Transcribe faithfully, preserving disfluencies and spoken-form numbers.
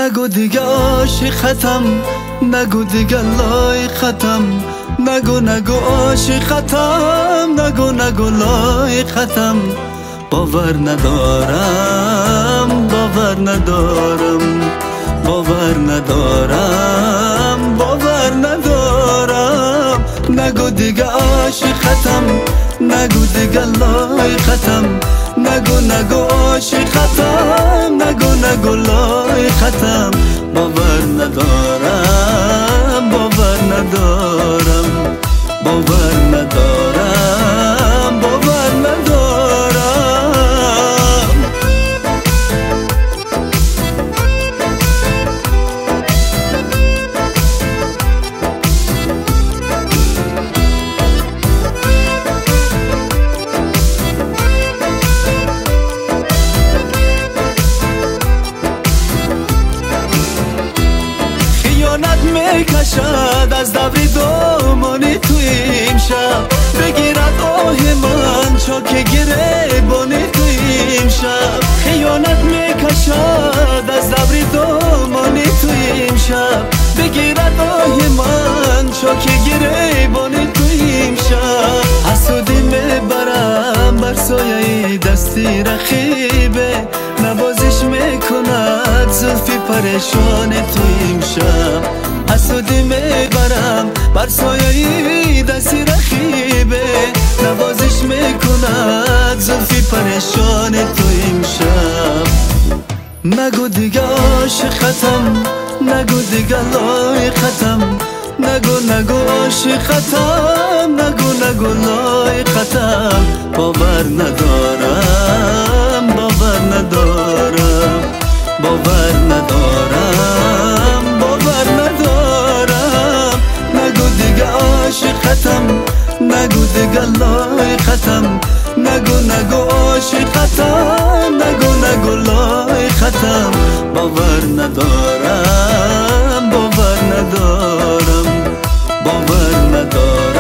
نگو دیگه عاشق ختم، نگو دیگه لای ختم، نگو نگو عاشق ختم، نگو نگو لای ختم. باور ندارم، باور ندارم، باور ندارم، باور ندارم. نگو دیگه عاشق ختم، نگو دیگه لای ختم، نگو نگو عاشق ختم، نگو نگو لای ختم. باور ندارم، باور ندارم، باور ندارم، باور ندارم. میکشد از دبری دومانی توی این شب، بگیرد آه من چاک گریبانی توی این شب. خیانت میکشد از دبری دومانی توی این شب، بگیرد آه من چاک گریبانی توی این شب. حسودی میبرم بر سایه دستی رخیبه، نوازش میکند زلفی پریشان توی این شب. حسودی میبرم بر سایه دستی رخیبه، نوازش میکند زلفی پریشان تو امشب. نگو دیگه عاشق ختم، نگو دیگه لای ختم، نگو نگو عاشق ختم، نگو نگو لای ختم. باور ندارم، باور ندارم، باور ندارم، باور ندارم. نگو دیگه عاشق ختم، نگو دیگه لای ختم، نگو نگو عاشق ختم، نگو نگو لای ختم. باور ندارم، باور ندارم، باور ندارم.